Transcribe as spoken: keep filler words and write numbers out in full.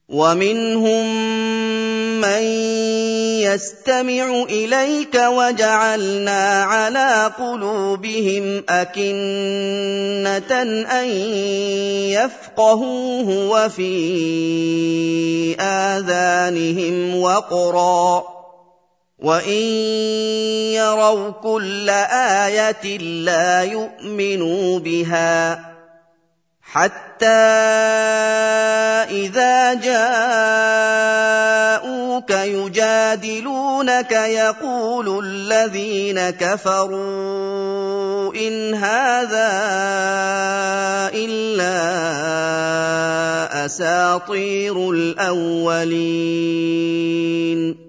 وَمِنْهُم مَّن يَسْتَمِعُ إِلَيْكَ وَجَعَلْنَا عَلَىٰ قُلُوبِهِمْ أَكِنَّةً أَن يَفْقَهُوهُ وَفِي آذَانِهِمْ وَقْرًا ۚ وَإِن يَرَوْا كُلَّ آيَةٍ لَّا يُؤْمِنُوا بِهَا ۚ حَتَّىٰ إِذَا جَاءُوكَ يُجَادِلُونَكَ يَقُولُ الَّذِينَ كَفَرُوا إِنْ هَٰذَا إِلَّا أَسَاطِيرُ الْأَوَّلِينَ